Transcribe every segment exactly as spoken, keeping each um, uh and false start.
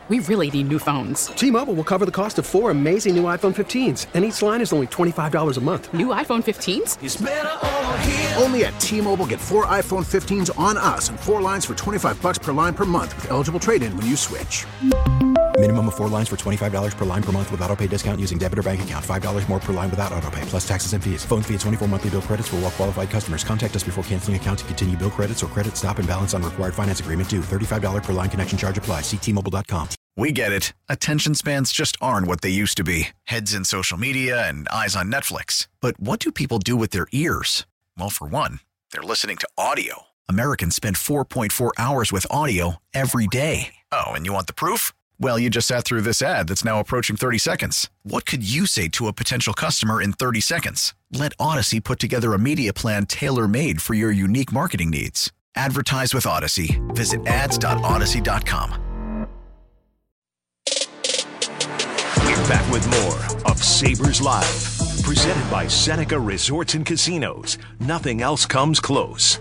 we really need new phones. T-Mobile will cover the cost of four amazing new iPhone fifteens, and each line is only twenty-five dollars a month. New iPhone fifteens? It's better over here. Only at T-Mobile, get four iPhone fifteens on us and four lines for twenty-five dollars per line per month with eligible trade-in when you switch. Minimum of four lines for twenty-five dollars per line per month with autopay discount using debit or bank account. five dollars more per line without autopay, plus taxes and fees. Phone fee at twenty-four monthly bill credits for well-qualified customers. Contact us before canceling account to continue bill credits or credit stop and balance on required finance agreement due. thirty-five dollars per line connection charge applies. See T Mobile dot com. We get it. Attention spans just aren't what they used to be. Heads in social media and eyes on Netflix. But what do people do with their ears? Well, for one, they're listening to audio. Americans spend four point four hours with audio every day. Oh, and you want the proof? Well, you just sat through this ad that's now approaching thirty seconds. What could you say to a potential customer in thirty seconds? Let Odyssey put together a media plan tailor-made for your unique marketing needs. Advertise with Odyssey. Visit ads dot odyssey dot com. We're back with more of Sabres Live, presented by Seneca Resorts and Casinos. Nothing else comes close.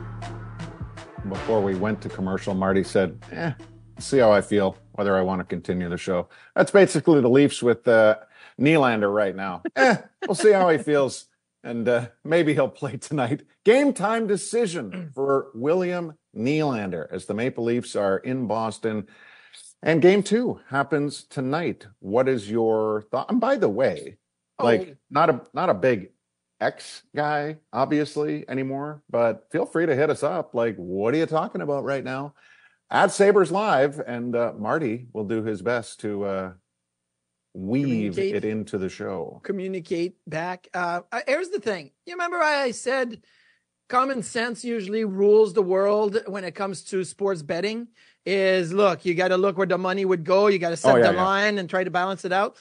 Before we went to commercial, Marty said, eh, see how I feel, whether I want to continue the show. That's basically the Leafs with uh, Nylander right now. Eh, we'll see how he feels, and uh, maybe he'll play tonight. Game time decision for William Nylander as the Maple Leafs are in Boston. And game two happens tonight. What is your thought? And by the way, oh. like not a not a big X guy, obviously, anymore, but feel free to hit us up. Like, what are you talking about right now? At Sabres Live, and uh, Marty will do his best to uh, weave it into the show. Communicate back. Uh, here's the thing. You remember I said common sense usually rules the world when it comes to sports betting? Is look, you got to look where the money would go. You got to set oh, yeah, the yeah. line and try to balance it out.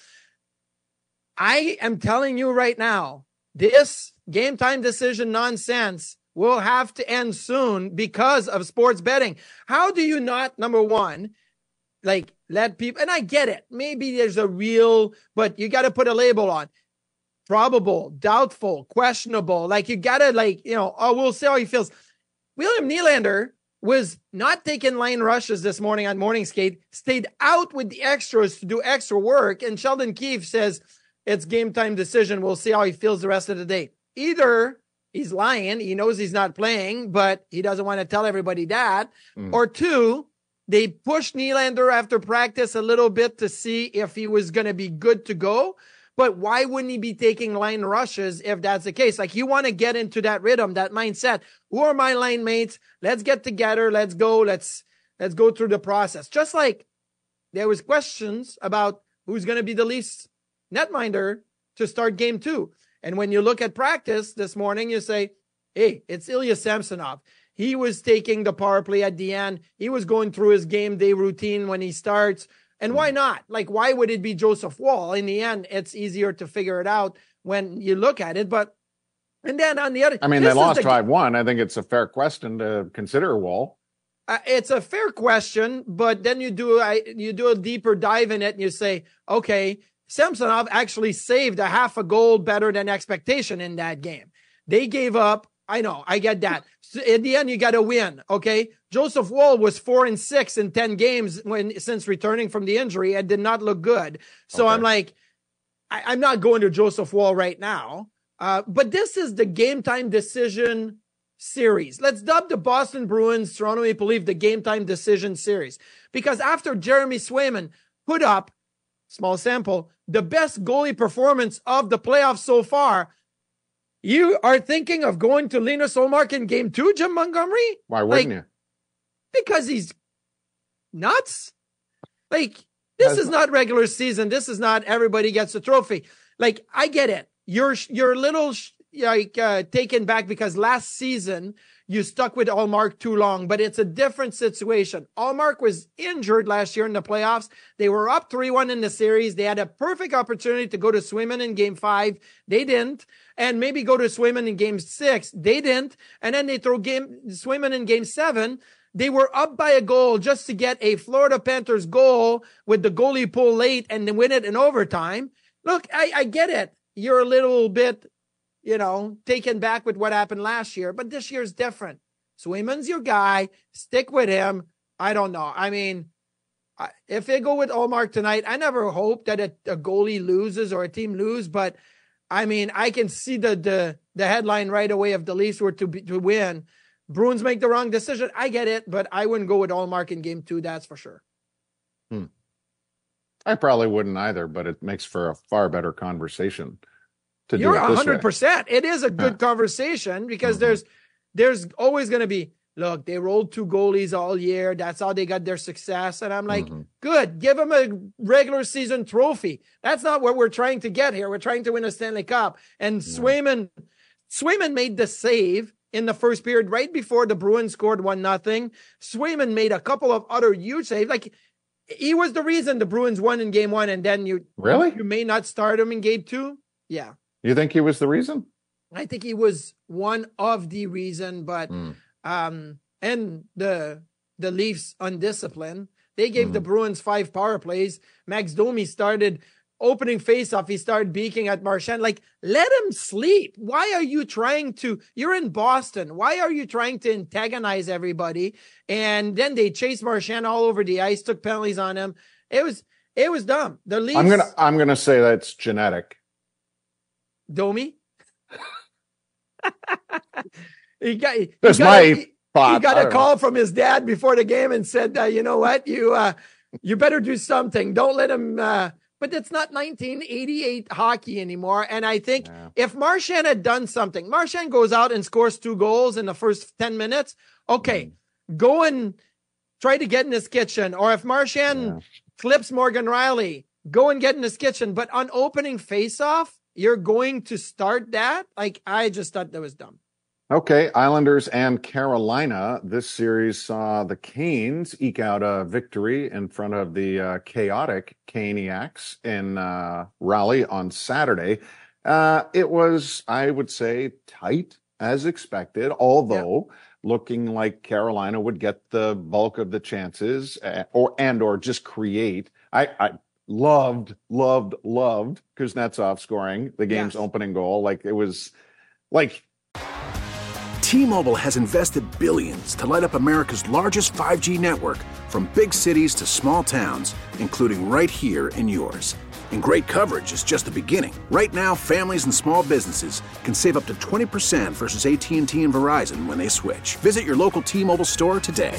I am telling you right now, this game time decision nonsense will have to end soon because of sports betting. How do you not, number one, like let people, and I get it. Maybe there's a real, but you got to put a label on probable, doubtful, questionable. Like you got to like, you know, oh, we'll see how he feels. William Nylander was not taking line rushes this morning on morning skate, stayed out with the extras to do extra work. And Sheldon Keefe says it's game time decision. We'll see how he feels the rest of the day. Either he's lying, he knows he's not playing, but he doesn't want to tell everybody that. Mm. Or two, they pushed Nylander after practice a little bit to see if he was going to be good to go. But why wouldn't he be taking line rushes if that's the case? Like you want to get into that rhythm, that mindset. Who are my line mates? Let's get together. Let's go. Let's, let's go through the process. Just like there was questions about who's going to be the Leafs netminder to start game two. And when you look at practice this morning, you say, hey, it's Ilya Samsonov. He was taking the power play at the end. He was going through his game day routine when he starts. And why not? Like, why would it be Joseph Woll? In the end, it's easier to figure it out when you look at it. But, and then on the other, I mean, they lost five one. I think it's a fair question to consider Woll. Uh, it's a fair question, but then you do, I, you do a deeper dive in it and you say, okay, Samsonov actually saved a half a goal better than expectation in that game. They gave up. I know, I get that. So in the end, you got to win. Okay. Joseph Woll was four and six in ten games when, since returning from the injury and did not look good. So okay. I'm like, I, I'm not going to Joseph Woll right now. Uh, but this is the game time decision series. Let's dub the Boston Bruins, Toronto Maple Leafs, the game time decision series, because after Jeremy Swayman put up, small sample, the best goalie performance of the playoffs so far, you are thinking of going to Linus Ullmark in game two, Jim Montgomery? Why wouldn't like, you? Because he's nuts. Like, this is not regular season. This is not everybody gets a trophy. Like, I get it. You're, you're a little like uh, taken back because last season you stuck with Ullmark too long, but it's a different situation. Ullmark was injured last year in the playoffs. They were up three one in the series. They had a perfect opportunity to go to Swayman in game five. They didn't. And maybe go to Swayman in game six. They didn't. And then they throw game Swayman in game seven. They were up by a goal just to get a Florida Panthers goal with the goalie pull late and then win it in overtime. Look, I, I get it. You're a little bit, you know, taken back with what happened last year, but this year's different. Swayman's your guy. Stick with him. I don't know. I mean, I, if they go with Ullmark tonight, I never hope that a, a goalie loses or a team lose, but I mean, I can see the the the headline right away if the Leafs were to be, to win. Bruins make the wrong decision. I get it, but I wouldn't go with Ullmark in game two. That's for sure. Hmm. I probably wouldn't either, but it makes for a far better conversation. To You're do it a this hundred way. percent. It is a good Yeah. conversation because Mhm. there's there's always going to be, look, they rolled two goalies all year. That's how they got their success. And I'm like, Mhm. good, give them a regular season trophy. That's not what we're trying to get here. We're trying to win a Stanley Cup. And Swayman, Swayman made the save in the first period right before the Bruins scored one nothing. Swayman made a couple of other huge saves. Like, he was the reason the Bruins won in game one. And then you Really? you may not start him in game two. Yeah. You think he was the reason? I think he was one of the reason, but Mm. um and the the Leafs undisciplined. They gave Mhm. the Bruins five power plays. Max Domi started opening faceoff. He started beaking at Marchand. Like, let him sleep. Why are you trying to? You're in Boston. Why are you trying to antagonize everybody? And then they chased Marchand all over the ice, took penalties on him. It was it was dumb. The Leafs. I'm gonna I'm gonna say that's genetic. Domi. he got. He That's got my a, he, thought. he got I a don't call from his dad before the game and said, uh, "You know what? You uh, you better do something. Don't let him." Uh, but it's not nineteen eighty-eight hockey anymore. And I think Yeah. if Marchand had done something, Marchand goes out and scores two goals in the first ten minutes. Okay, Mm. go and try to get in his kitchen. Or if Marchand Yeah. clips Morgan Riley, go and get in his kitchen. But on opening faceoff, you're going to start that? Like, I just thought that was dumb. Okay, Islanders and Carolina. This series saw the Canes eke out a victory in front of the uh, chaotic Caniacs in uh, Raleigh on Saturday. Uh, it was, I would say, tight as expected, although looking like Carolina would get the bulk of the chances, uh, or and or just create. I, I loved, loved, loved Kuznetsov scoring the game's Yes. opening goal. Like, it was like. T-Mobile has invested billions to light up America's largest five G network, from big cities to small towns, including right here in yours. And great coverage is just the beginning. Right now, families and small businesses can save up to twenty percent versus A T and T and Verizon when they switch. Visit your local T-Mobile store today.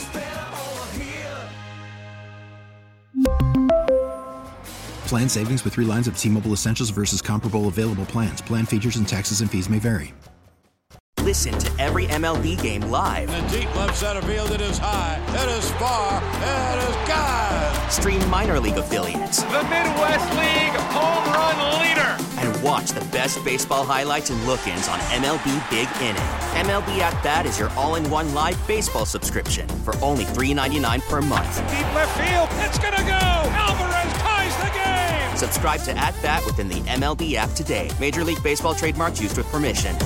Plan savings with three lines of T-Mobile Essentials versus comparable available plans. Plan features and taxes and fees may vary. Listen to every M L B game live. In the deep left center field, it is high, it is far, it is gone. Stream minor league affiliates. The Midwest League home run leader. And watch the best baseball highlights and look-ins on M L B Big Inning. M L B At Bat is your all-in-one live baseball subscription for only three dollars and ninety-nine cents per month. Deep left field, it's gonna go. Alvarez ties the game. Subscribe to At Bat within the M L B app today. Major League Baseball trademarks used with permission.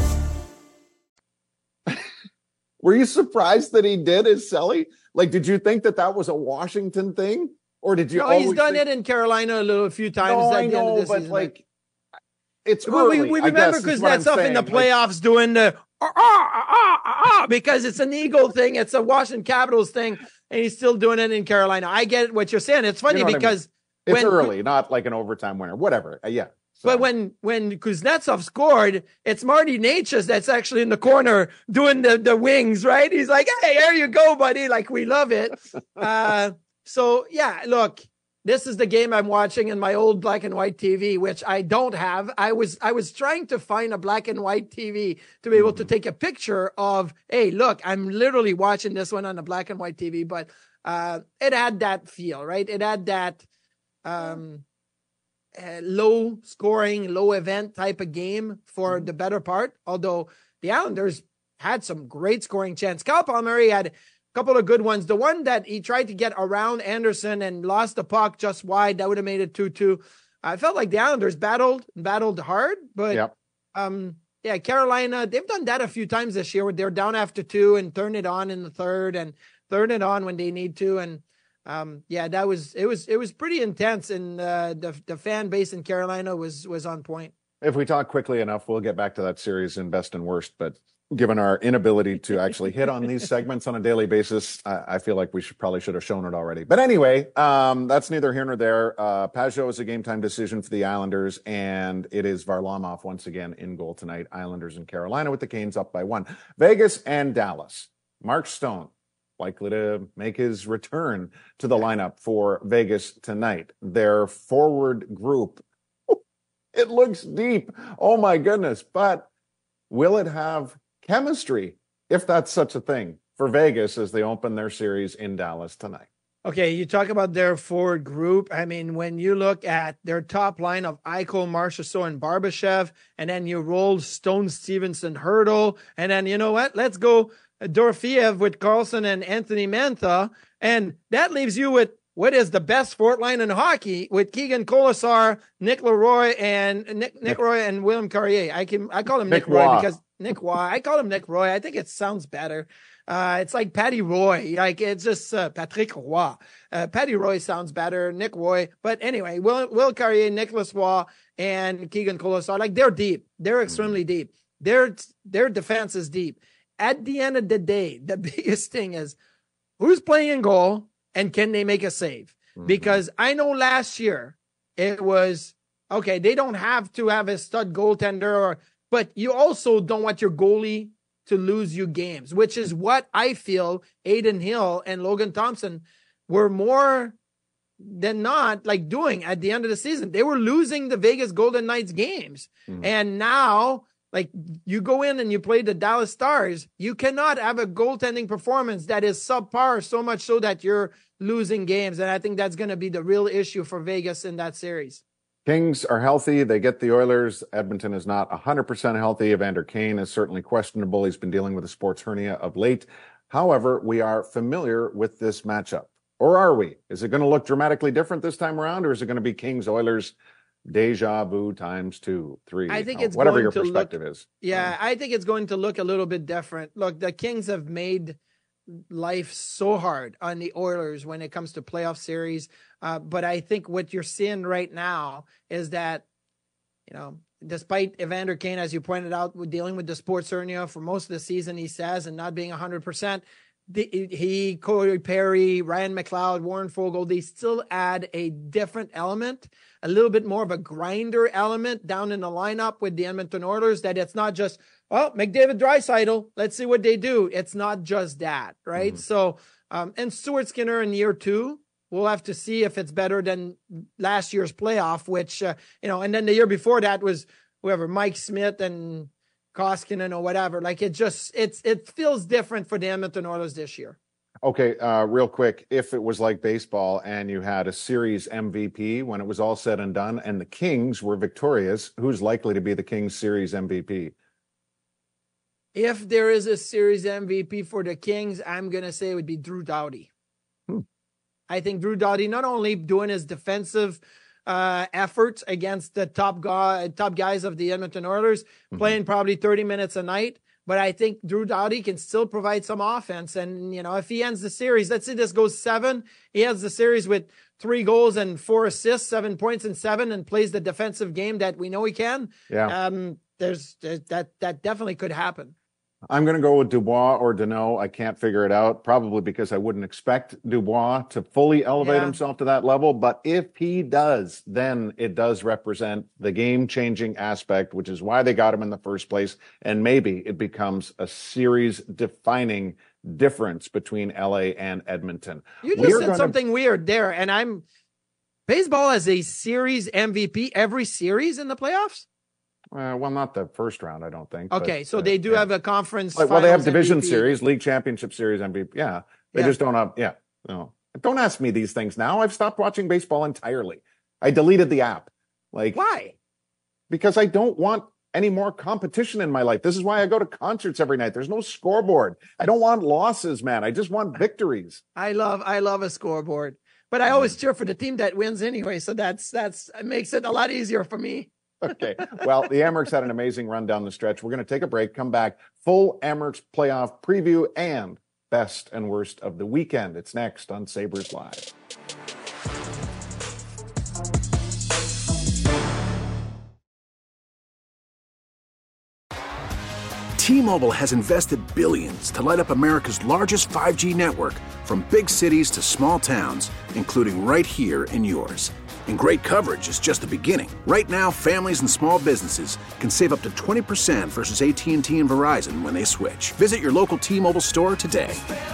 Were you surprised that he did his Selly? Like, did you think that that was a Washington thing, or did you? No, always he's done think... it in Carolina a little, a few times No, at I the end of know, the but season. like, it's Well, early. we, we I remember guess, is what I'm Kuznetsov in the saying. Like, playoffs doing the ah, ah, ah, ah, ah, because it's an Eagle thing, it's a Washington Capitals thing, and he's still doing it in Carolina. I get what you're saying. It's funny You know what I because mean? It's when, early, not like an overtime winner. Whatever. Uh, yeah. So, But when when Kuznetsov scored, it's Marty Natchez that's actually in the corner doing the, the wings, right? He's like, hey, there you go, buddy. Like, we love it. Uh, so, yeah, look, this is the game I'm watching in my old black and white T V, which I don't have. I was I was trying to find a black and white T V to be able to take a picture of, hey, look, I'm literally watching this one on a black and white T V. But uh, it had that feel, right? It had that... Um, Uh, low scoring, low event type of game for the better part. Although the Islanders had some great scoring chance. Kyle Palmieri had a couple of good ones. The one that he tried to get around Anderson and lost the puck just wide, that would have made it two two. I felt like the Islanders battled, battled hard, but yep. um, yeah, Carolina, they've done that a few times this year where they're down after two and turn it on in the third and turn it on when they need to. And Um, yeah, that was, it was, it was pretty intense, and uh, the, the fan base in Carolina was, was on point. If we talk quickly enough, we'll get back to that series in best and worst, but given our inability to actually hit on these segments on a daily basis, I, I feel like we should probably should have shown it already. But anyway, um, that's neither here nor there. Uh, Pajot is a game time decision for the Islanders, and it is Varlamov once again in goal tonight. Islanders and Carolina with the Canes up by one. Vegas and Dallas. Mark Stone likely to make his return to the lineup for Vegas tonight. Their forward group, it looks deep. Oh my goodness. But will it have chemistry, if that's such a thing, for Vegas as they open their series in Dallas tonight? Okay, you talk about their forward group. I mean, when you look at their top line of Eichel, Marchessault, and Barbashev, and then you roll Stone, Stevenson, Hurdle, and then you know what? Let's go Dorofeev with Carlson and Anthony Mantha, and that leaves you with what is the best fourth line in hockey with Keegan Colasar, Nick Leroy, and Nick, Nick Roy and William Carrier. I can I call him Nick, Nick Roy Roy because Nick Roy. I call him Nick Roy. I think it sounds better. Uh, it's like Patty Roy. Like it's just uh, Patrick Roy. Uh, Patty Roy sounds better. Nick Roy. But anyway, Will Will Carrier, Nicholas Roy, and Keegan Colasar. Like they're deep. They're extremely deep. Their their defense is deep. At the end of the day, the biggest thing is who's playing in goal and can they make a save? Mm-hmm. Because I know last year it was, okay, they don't have to have a stud goaltender, or, but you also don't want your goalie to lose you games, which is what I feel Adin Hill and Logan Thompson were more than not like doing at the end of the season. They were losing the Vegas Golden Knights games. Mm-hmm. And now, like you go in and you play the Dallas Stars, you cannot have a goaltending performance that is subpar so much so that you're losing games. And I think that's going to be the real issue for Vegas in that series. Kings are healthy. They get the Oilers. Edmonton is not one hundred percent healthy. Evander Kane is certainly questionable. He's been dealing with a sports hernia of late. However, we are familiar with this matchup. Or are we? Is it going to look dramatically different this time around, or is it going to be Kings-Oilers deja vu times two, three, I think it's whatever your going to perspective look, is? Yeah, I think it's going to look a little bit different. Look, the Kings have made life so hard on the Oilers when it comes to playoff series. Uh, but I think what you're seeing right now is that, you know, despite Evander Kane, as you pointed out, with dealing with the sports hernia for most of the season, he says, and not being one hundred percent, the, he, Corey Perry, Ryan McLeod, Warren Fogle, they still add a different element, a little bit more of a grinder element down in the lineup with the Edmonton Oilers, that it's not just, well, McDavid, Draisaitl, let's see what they do. It's not just that, right? Mm-hmm. So, um, and Stuart Skinner in year two, we'll have to see if it's better than last year's playoff, which, uh, you know, and then the year before that was whoever, Mike Smith and Koskinen or whatever. Like it just, it's, it feels different for the Edmonton Oilers this year. Okay, uh, real quick, if it was like baseball and you had a series M V P when it was all said and done and the Kings were victorious, who's likely to be the Kings series M V P? If there is a series M V P for the Kings, I'm going to say it would be Drew Doughty. Hmm. I think Drew Doughty, not only doing his defensive uh, efforts against the top guy, top guys of the Edmonton Oilers, mm-hmm. playing probably thirty minutes a night, but I think Drew Doughty can still provide some offense. And, you know, if he ends the series, let's say this goes seven, he ends the series with three goals and four assists, seven points and seven, and plays the defensive game that we know he can. Yeah. Um, there's, there's that, that definitely could happen. I'm going to go with Dubois or Deneau. I can't figure it out, probably because I wouldn't expect Dubois to fully elevate yeah. himself to that level. But if he does, then it does represent the game-changing aspect, which is why they got him in the first place. And maybe it becomes a series-defining difference between L A and Edmonton. You just We're said gonna... something weird there, and I'm baseball as a series M V P every series in the playoffs? Uh, well, not the first round, I don't think. Okay, but, so uh, they do yeah. have a conference. Like, well, they have division M V P. series, league championship series, M V P. Yeah, they yeah. just don't have. Yeah, no. Don't ask me these things now. I've stopped watching baseball entirely. I deleted the app. Like why? Because I don't want any more competition in my life. This is why I go to concerts every night. There's no scoreboard. I don't want losses, man. I just want victories. I love, I love a scoreboard, but I always cheer for the team that wins anyway. So that's that's it makes it a lot easier for me. Okay. Well, the Amerks had an amazing run down the stretch. We're going to take a break, come back, full Amerks playoff preview and best and worst of the weekend. It's next on Sabres Live. T-Mobile has invested billions to light up America's largest five G network, from big cities to small towns, including right here in yours. And great coverage is just the beginning. Right now, families and small businesses can save up to twenty percent versus A T and T and Verizon when they switch. Visit your local T-Mobile store today.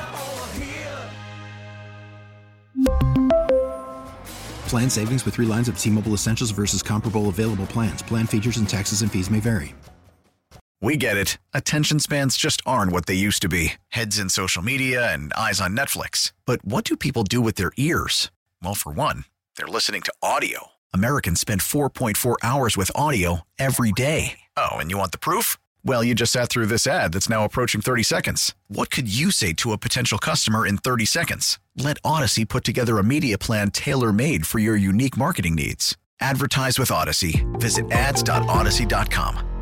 Plan savings with three lines of T-Mobile Essentials versus comparable available plans. Plan features and taxes and fees may vary. We get it. Attention spans just aren't what they used to be. Heads in social media and eyes on Netflix. But what do people do with their ears? Well, for one, they're listening to audio. Americans spend four point four hours with audio every day. Oh, and you want the proof? Well, you just sat through this ad that's now approaching thirty seconds. What could you say to a potential customer in thirty seconds? Let Odyssey put together a media plan tailor-made for your unique marketing needs. Advertise with Odyssey. Visit ads dot odyssey dot com.